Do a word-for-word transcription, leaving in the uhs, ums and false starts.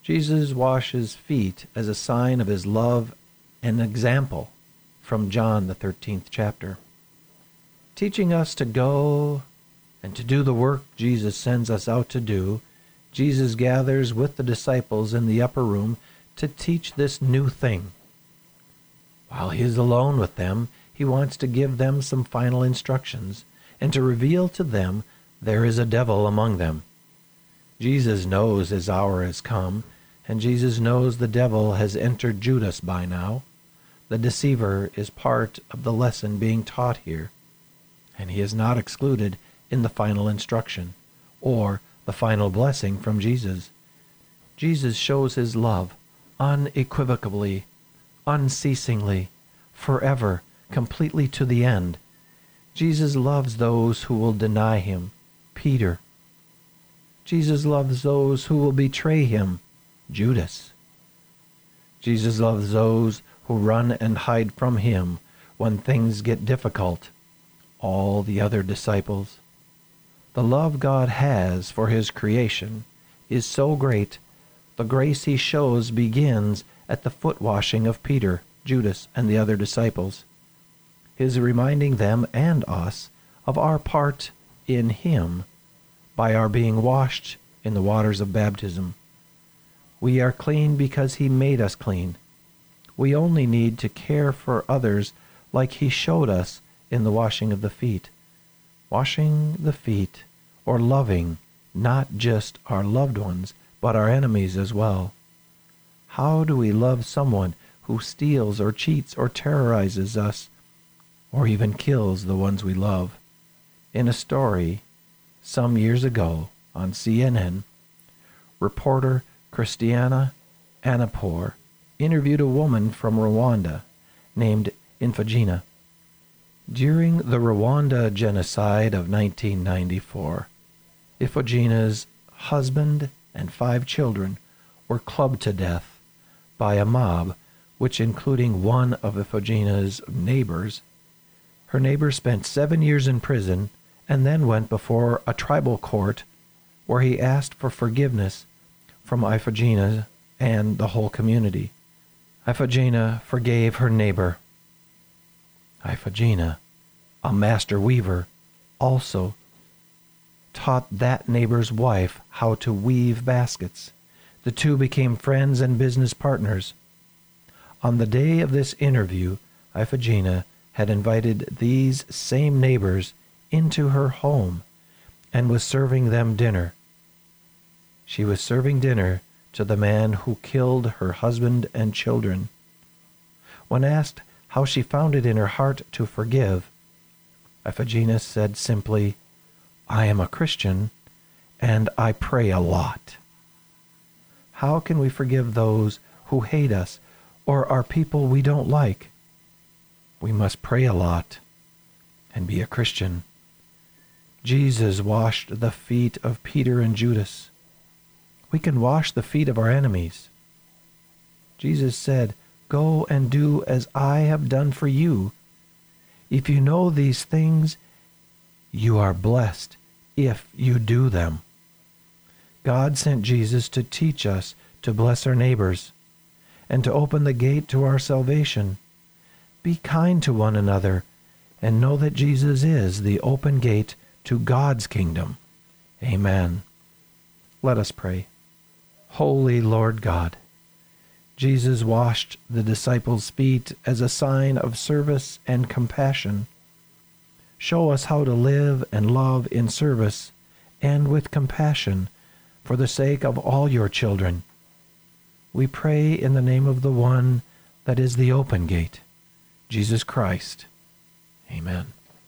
Jesus washes feet as a sign of his love and example from John, the thirteenth chapter, teaching us to go and to do the work Jesus sends us out to do. Jesus gathers with the disciples in the upper room to teach this new thing. While he is alone with them, he wants to give them some final instructions and to reveal to them there is a devil among them. Jesus knows his hour has come, and Jesus knows the devil has entered Judas by now. The deceiver is part of the lesson being taught here, and he is not excluded in the final instruction or the final blessing from Jesus. Jesus shows his love unequivocally, unceasingly, forever, completely to the end. Jesus loves those who will deny him, Peter. Jesus loves those who will betray him, Judas. Jesus loves those who run and hide from him when things get difficult, all the other disciples. The love God has for his creation is so great, the grace he shows begins at the foot washing of Peter, Judas, and the other disciples. His reminding them and us of our part in him by our being washed in the waters of baptism. We are clean because he made us clean. We only need to care for others like he showed us in the washing of the feet. Washing the feet, or loving not just our loved ones, but our enemies as well. How do we love someone who steals or cheats or terrorizes us, or even kills the ones we love? In a story some years ago on C N N, reporter Christiana Amanpour interviewed a woman from Rwanda named Imfagina. During the Rwanda genocide of nineteen ninety-four, Imfagina's husband and five children were clubbed to death by a mob, which including one of Imfagina's neighbors. Her neighbor spent seven years in prison and then went before a tribal court where he asked for forgiveness from Imfagina and the whole community. Imfagina forgave her neighbor. Imfagina, a master weaver, also taught that neighbor's wife how to weave baskets. The two became friends and business partners. On the day of this interview, Imfagina had invited these same neighbors into her home and was serving them dinner. She was serving dinner to the man who killed her husband and children. When asked how she found it in her heart to forgive, Imfagina said simply, "I am a Christian, and I pray a lot." How can we forgive those who hate us or are people we don't like? We must pray a lot and be a Christian. Jesus washed the feet of Peter and Judas. We can wash the feet of our enemies. Jesus said, "Go and do as I have done for you." If you know these things, you are blessed if you do them. God sent Jesus to teach us to bless our neighbors and to open the gate to our salvation. Be kind to one another and know that Jesus is the open gate to God's kingdom. Amen. Let us pray. Holy Lord God, Jesus washed the disciples' feet as a sign of service and compassion. Show us how to live and love in service and with compassion for the sake of all your children. We pray in the name of the one that is the open gate, Jesus Christ. Amen.